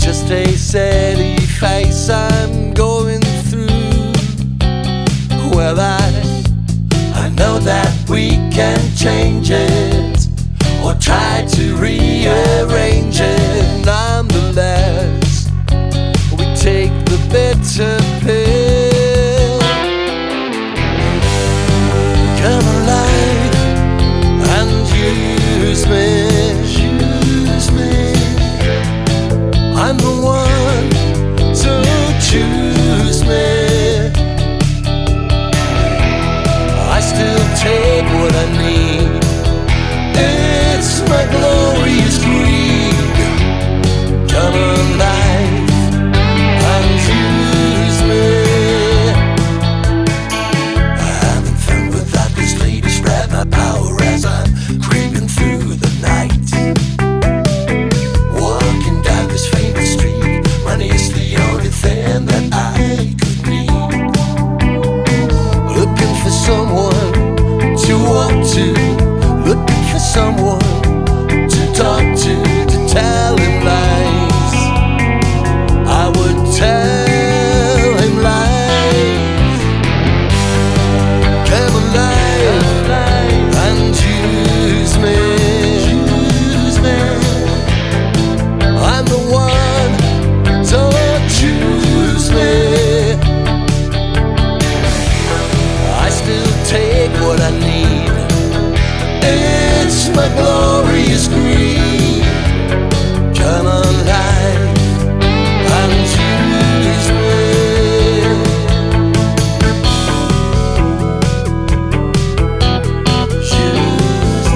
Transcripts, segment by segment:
just a steady face I'm going through. Well, I know that we can change it, or try to rearrange it. Nonetheless, we take the bitter pill. Come alive and use me. I'm the one, so choose me. I still take what I need. It's my glorious greed. Come alive and use me. I'm in fun without this lady. Spread my power as I'm creeping through the night. Walking down this famous street, money is the only thing that I could need. Looking for someone to walk to, looking for someone to talk to tell him lies. I would tell him lies. Come alive and use me. I'm the one, so choose me. I still take what I need. It's my glorious greed. Come alive and use me. Use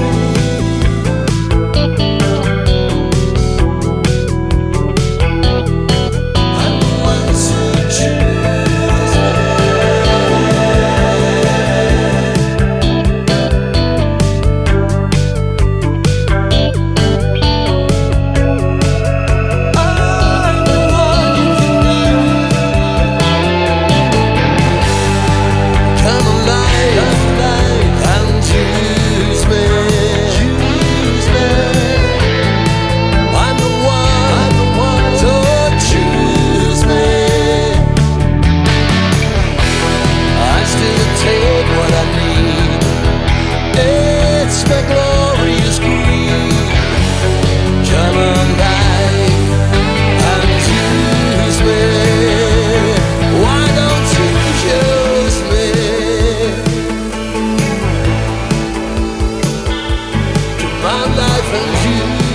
I'm the one, so choose my life and you.